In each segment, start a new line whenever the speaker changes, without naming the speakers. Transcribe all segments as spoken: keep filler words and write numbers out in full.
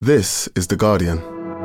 This is The Guardian.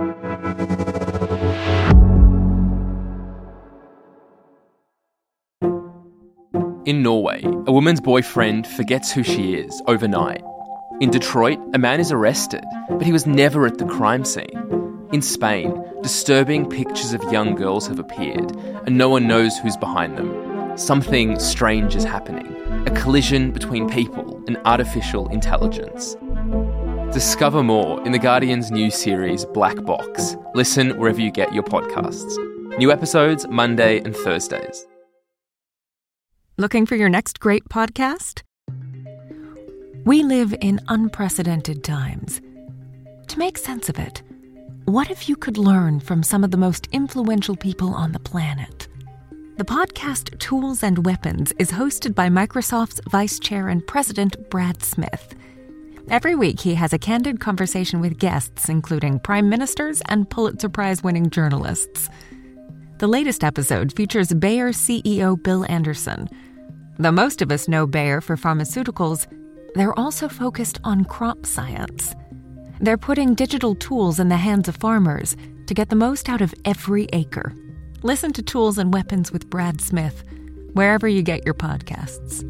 In Norway, a woman's boyfriend forgets who she is overnight. In Detroit, a man is arrested, but he was never at the crime scene. In Spain, disturbing pictures of young girls have appeared, and no one knows who's behind them. Something strange is happening, a collision between people and artificial intelligence. Discover more in The Guardian's new series, Black Box. Listen wherever you get your podcasts. New episodes Monday and Thursdays.
Looking for your next great podcast? We live in unprecedented times. To make sense of it, what if you could learn from some of the most influential people on the planet? The podcast Tools and Weapons is hosted by Microsoft's Vice Chair and President Brad Smith. Every week, he has a candid conversation with guests, including prime ministers and Pulitzer Prize-winning journalists. The latest episode features Bayer C E O Bill Anderson. Though most of us know Bayer for pharmaceuticals, they're also focused on crop science. They're putting digital tools in the hands of farmers to get the most out of every acre. Listen to Tools and Weapons with Brad Smith, wherever you get your podcasts.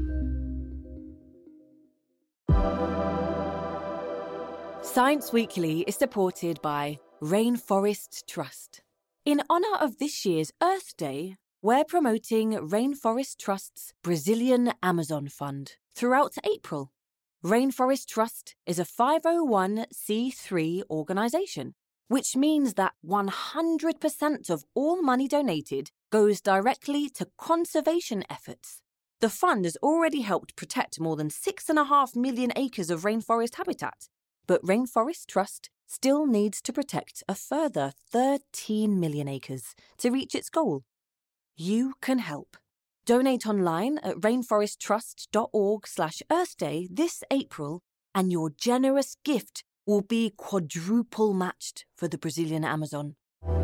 Science Weekly is supported by Rainforest Trust. In honour of this year's Earth Day, we're promoting Rainforest Trust's Brazilian Amazon Fund throughout April. Rainforest Trust is a five oh one c three organisation, which means that one hundred percent of all money donated goes directly to conservation efforts. The fund has already helped protect more than six point five million acres of rainforest habitat, but Rainforest Trust still needs to protect a further thirteen million acres to reach its goal. You can help. Donate online at rainforesttrust.org slash earthday this April, and your generous gift will be quadruple matched for the Brazilian Amazon.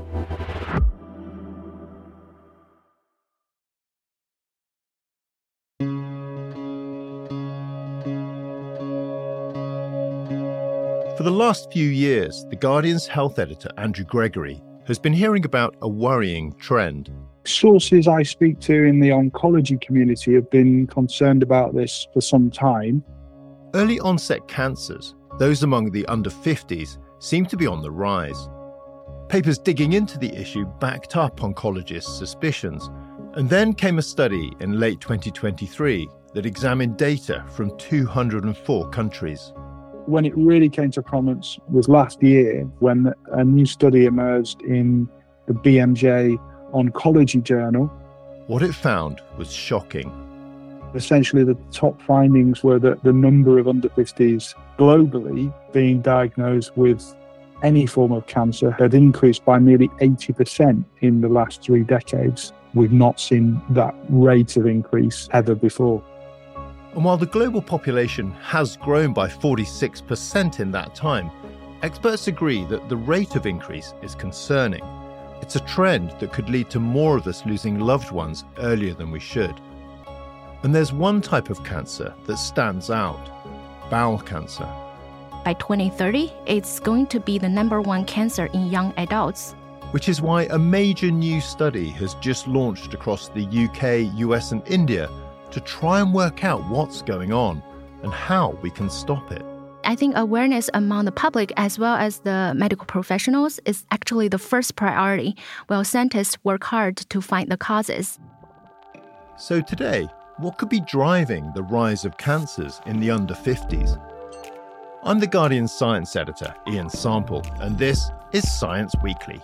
For the last few years, The Guardian's health editor, Andrew Gregory, has been hearing about a worrying trend.
Sources I speak to in the oncology community have been concerned about this for some time.
Early onset cancers, those among the under fifties, seem to be on the rise. Papers digging into the issue backed up oncologists' suspicions, and then came a study in late twenty twenty-three that examined data from two hundred four countries.
When it really came to prominence was last year, when a new study emerged in the B M J Oncology Journal.
What it found was shocking.
Essentially, the top findings were that the number of under fifties globally being diagnosed with any form of cancer had increased by nearly eighty percent in the last three decades. We've not seen that rate of increase ever before.
And while the global population has grown by forty-six percent in that time, experts agree that the rate of increase is concerning. It's a trend that could lead to more of us losing loved ones earlier than we should. And there's one type of cancer that stands out: bowel cancer.
By twenty thirty, it's going to be the number one cancer in young adults.
Which is why a major new study has just launched across the U K, U S and India to try and work out what's going on and how we can stop it.
I think awareness among the public as well as the medical professionals is actually the first priority, while scientists work hard to find the causes.
So today, what could be driving the rise of cancers in the under fifties? I'm The Guardian's science editor, Ian Sample, and this is Science Weekly.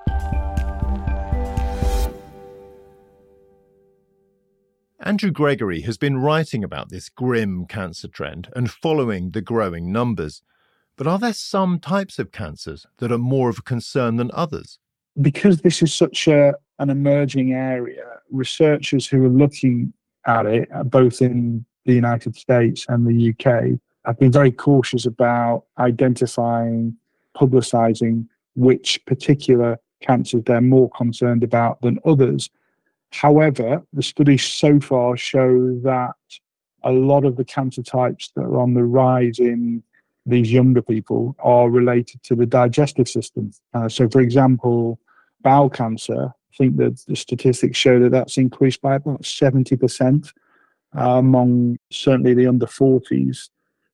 Andrew Gregory has been writing about this grim cancer trend and following the growing numbers. But are there some types of cancers that are more of a concern than others?
Because this is such a, an emerging area, researchers who are looking at it, both in the United States and the U K, have been very cautious about identifying, publicising which particular cancers they're more concerned about than others. However, the studies so far show that a lot of the cancer types that are on the rise in these younger people are related to the digestive system. Uh, so, for example, bowel cancer, I think that the statistics show that that's increased by about seventy percent uh, among certainly the under forties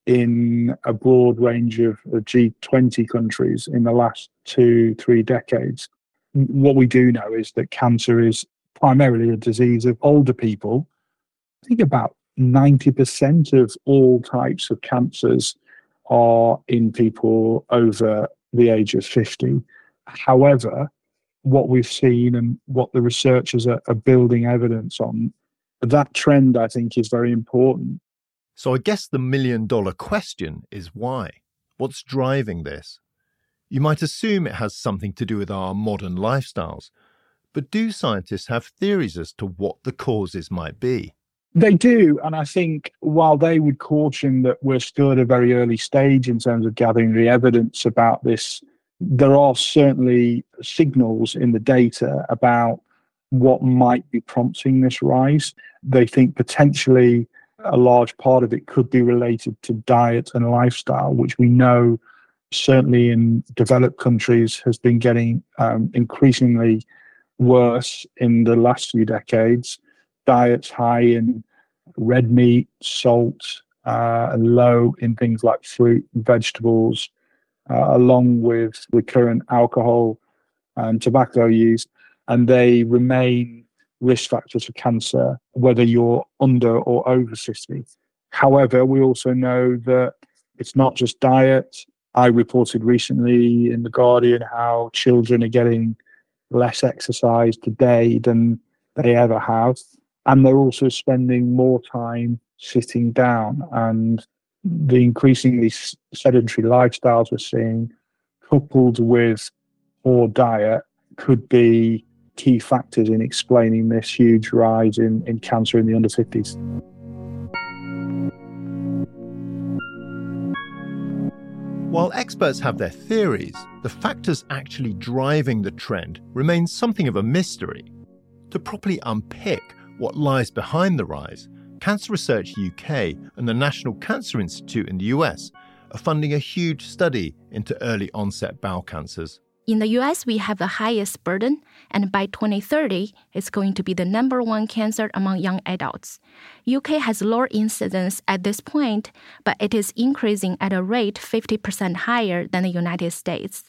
in a broad range of, of G twenty countries in the last two, three decades. What we do know is that cancer is primarily a disease of older people. I think about ninety percent of all types of cancers are in people over the age of fifty. However, what we've seen and what the researchers are, are building evidence on, that trend, I think, is very important.
So I guess the million dollar question is why? What's driving this? You might assume it has something to do with our modern lifestyles, but do scientists have theories as to what the causes might be?
They do, and I think while they would caution that we're still at a very early stage in terms of gathering the evidence about this, there are certainly signals in the data about what might be prompting this rise. They think potentially a large part of it could be related to diet and lifestyle, which we know certainly in developed countries has been getting um, increasingly worse in the last few decades. Diets high in red meat, salt, uh, and low in things like fruit and vegetables, uh, along with recurrent alcohol and tobacco use, and they remain risk factors for cancer, whether you're under or over fifty. However, we also know that it's not just diet. I reported recently in The Guardian how children are getting less exercise today than they ever have. And they're also spending more time sitting down. And the increasingly sedentary lifestyles we're seeing, coupled with poor diet, could be key factors in explaining this huge rise in, in cancer in the under fifties.
While experts have their theories, the factors actually driving the trend remain something of a mystery. To properly unpick what lies behind the rise, Cancer Research U K and the National Cancer Institute in the U S are funding a huge study into early onset bowel cancers.
In the U S, we have the highest burden, and by twenty thirty, it's going to be the number one cancer among young adults. U K has lower incidence at this point, but it is increasing at a rate fifty percent higher than the United States.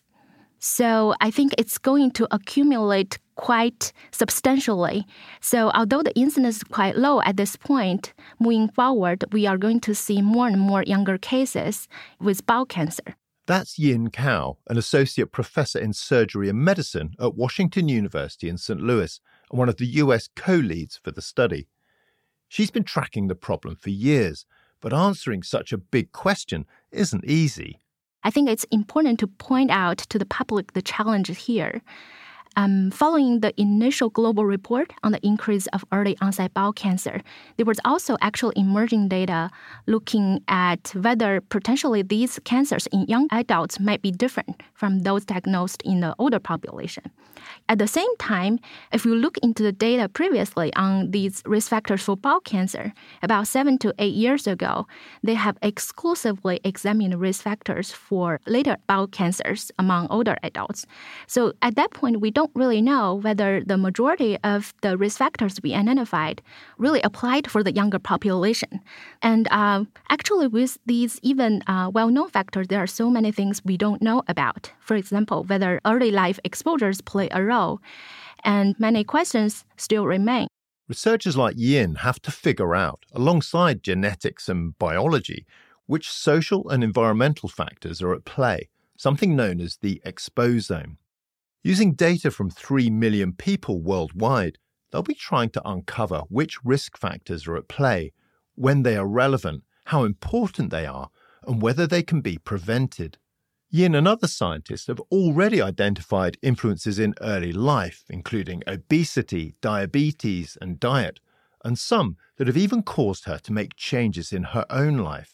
So I think it's going to accumulate quite substantially. So although the incidence is quite low at this point, moving forward, we are going to see more and more younger cases with bowel cancer.
That's Yin Cao, an associate professor in surgery and medicine at Washington University in Saint Louis and one of the U S co-leads for the study. She's been tracking the problem for years, but answering such a big question isn't easy.
I think it's important to point out to the public the challenge here. Um, following the initial global report on the increase of early onset bowel cancer, there was also actual emerging data looking at whether potentially these cancers in young adults might be different from those diagnosed in the older population. At the same time, if you look into the data previously on these risk factors for bowel cancer, about seven to eight years ago, they have exclusively examined risk factors for later bowel cancers among older adults. So at that point, we don't don't really know whether the majority of the risk factors we identified really applied for the younger population. And uh, actually, with these even uh, well-known factors, there are so many things we don't know about. For example, whether early life exposures play a role, and many questions still remain.
Researchers like Yin have to figure out, alongside genetics and biology, which social and environmental factors are at play, something known as the exposome. Using data from three million people worldwide, they'll be trying to uncover which risk factors are at play, when they are relevant, how important they are, and whether they can be prevented. Yin and other scientists have already identified influences in early life, including obesity, diabetes, and diet, and some that have even caused her to make changes in her own life.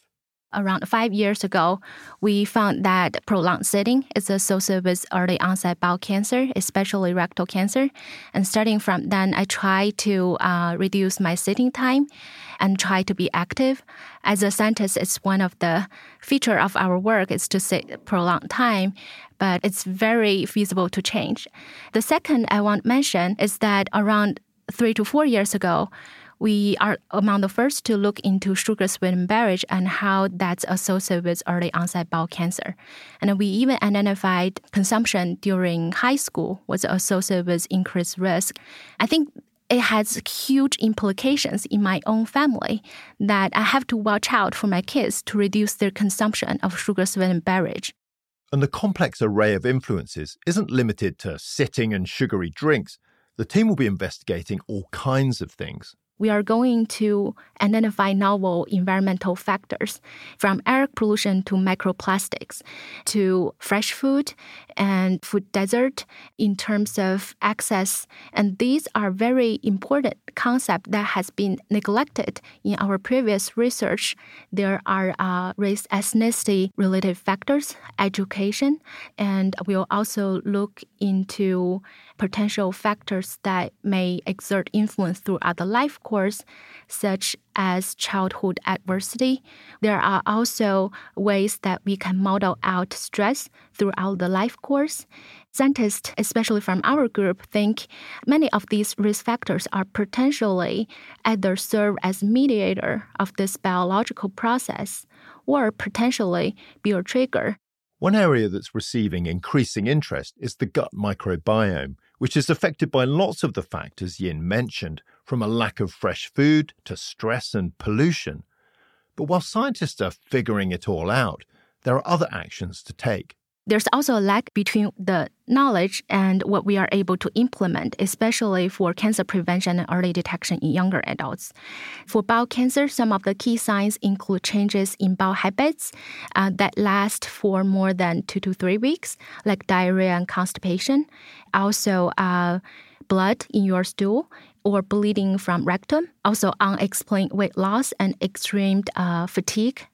Around five years ago, we found that prolonged sitting is associated with early onset bowel cancer, especially rectal cancer. And starting from then, I try to uh, reduce my sitting time and try to be active. As a scientist, it's one of the feature of our work is to sit prolonged time, but it's very feasible to change. The second I want to mention is that around three to four years ago, we are among the first to look into sugar-sweetened beverage and how that's associated with early onset bowel cancer. And we even identified consumption during high school was associated with increased risk. I think it has huge implications in my own family that I have to watch out for my kids to reduce their consumption of sugar-sweetened beverage.
And the complex array of influences isn't limited to sitting and sugary drinks. The team will be investigating all kinds of things.
We are going to identify novel environmental factors from air pollution to microplastics to fresh food and food desert in terms of access. And these are very important concepts that has been neglected in our previous research. There are uh, race, ethnicity related factors, education, and we'll also look into potential factors that may exert influence throughout the life course, such as childhood adversity. There are also ways that we can model out stress throughout the life course. Scientists, especially from our group, think many of these risk factors are potentially either serve as mediator of this biological process or potentially be a trigger.
One area that's receiving increasing interest is the gut microbiome, which is affected by lots of the factors Yin mentioned, from a lack of fresh food to stress and pollution. But while scientists are figuring it all out, there are other actions to take.
There's also a lag between the knowledge and what we are able to implement, especially for cancer prevention and early detection in younger adults. For bowel cancer, some of the key signs include changes in bowel habits uh, that last for more than two to three weeks, like diarrhea and constipation. Also, uh, blood in your stool or bleeding from rectum, also unexplained weight loss and extreme uh, fatigue.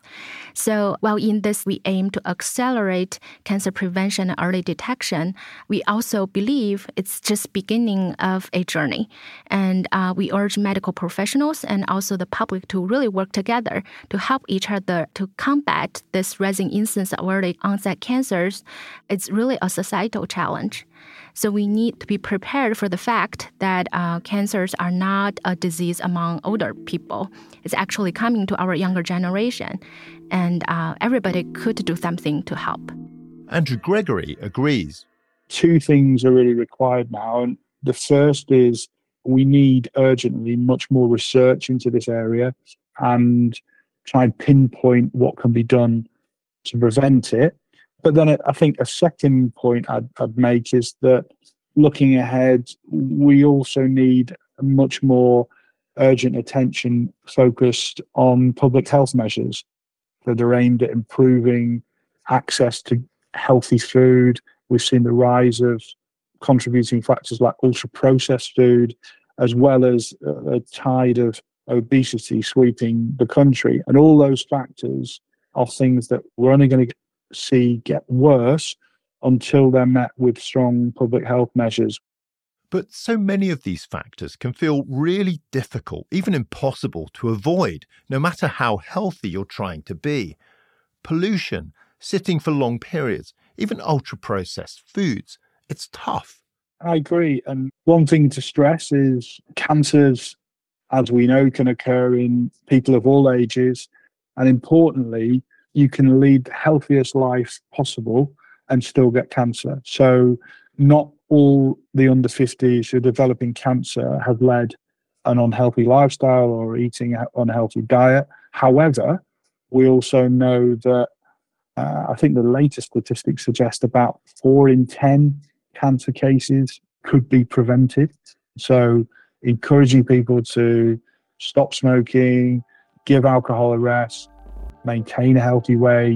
So while in this we aim to accelerate cancer prevention and early detection, we also believe it's just beginning of a journey. And uh, we urge medical professionals and also the public to really work together to help each other to combat this rising incidence of early onset cancers. It's really a societal challenge. So we need to be prepared for the fact that uh, cancers are not a disease among older people. It's actually coming to our younger generation, and uh, everybody could do something to help.
Andrew Gregory agrees.
Two things are really required now. And the first is we need urgently much more research into this area and try and pinpoint what can be done to prevent it. But then I think a second point I'd, I'd make is that looking ahead, we also need much more urgent attention focused on public health measures that are aimed at improving access to healthy food. We've seen the rise of contributing factors like ultra-processed food, as well as a tide of obesity sweeping the country. And all those factors are things that we're only going to see get worse until they're met with strong public health measures.
But so many of these factors can feel really difficult, even impossible to avoid, no matter how healthy you're trying to be. Pollution, sitting for long periods, even ultra-processed foods. It's tough.
I agree. And one thing to stress is cancers, as we know, can occur in people of all ages. And importantly, you can lead the healthiest life possible and still get cancer. So not all the under fifties who are developing cancer have led an unhealthy lifestyle or eating an unhealthy diet. However, we also know that uh, I think the latest statistics suggest about four in ten cancer cases could be prevented. So encouraging people to stop smoking, give alcohol a rest, maintain a healthy weight,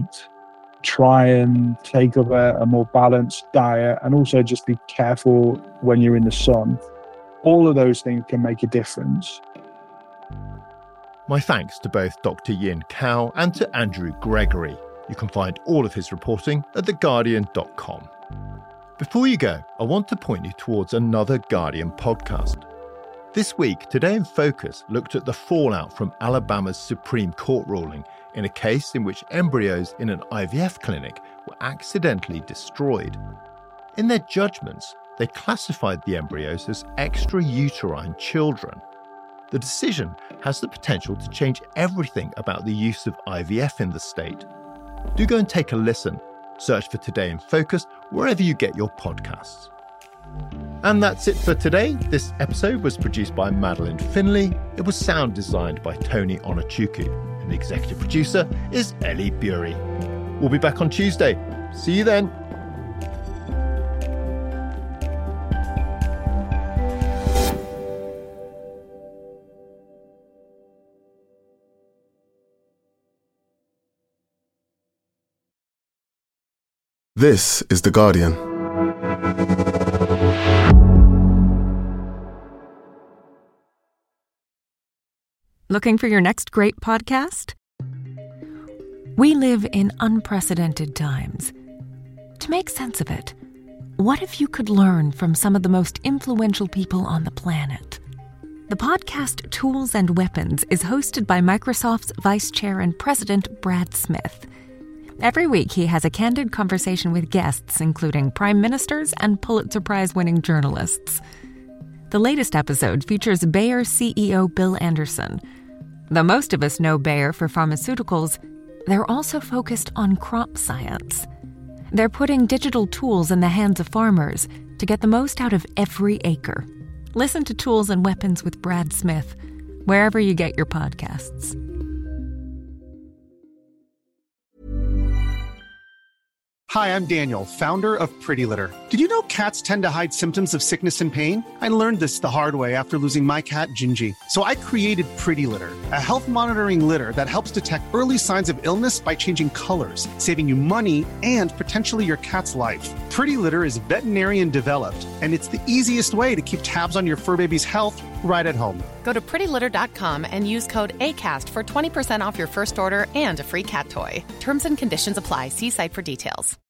try and take up a, a more balanced diet, and also just be careful when you're in the sun. All of those things can make a difference.
My thanks to both Doctor Yin Cao and to Andrew Gregory. You can find all of his reporting at the guardian dot com. Before you go, I want to point you towards another Guardian podcast. This week, Today in Focus looked at the fallout from Alabama's Supreme Court ruling in a case in which embryos in an I V F clinic were accidentally destroyed. In their judgments, they classified the embryos as extrauterine children. The decision has the potential to change everything about the use of I V F in the state. Do go and take a listen. Search for Today in Focus wherever you get your podcasts. And that's it for today. This episode was produced by Madeline Finley. It was sound designed by Tony Onochukwu. And the executive producer is Ellie Bury. We'll be back on Tuesday. See you then.
This is The Guardian.
Looking for your next great podcast? We live in unprecedented times. To make sense of it, what if you could learn from some of the most influential people on the planet? The podcast Tools and Weapons is hosted by Microsoft's Vice Chair and President Brad Smith. Every week, he has a candid conversation with guests, including prime ministers and Pulitzer Prize-winning journalists. The latest episode features Bayer C E O Bill Anderson. Though most of us know Bayer for pharmaceuticals, they're also focused on crop science. They're putting digital tools in the hands of farmers to get the most out of every acre. Listen to Tools and Weapons with Brad Smith, wherever you get your podcasts.
Hi, I'm Daniel, founder of Pretty Litter. Did you know cats tend to hide symptoms of sickness and pain? I learned this the hard way after losing my cat, Gingy. So I created Pretty Litter, a health monitoring litter that helps detect early signs of illness by changing colors, saving you money and potentially your cat's life. Pretty Litter is veterinarian developed, and it's the easiest way to keep tabs on your fur baby's health right at home.
Go to pretty litter dot com and use code ACAST for twenty percent off your first order and a free cat toy. Terms and conditions apply. See site for details.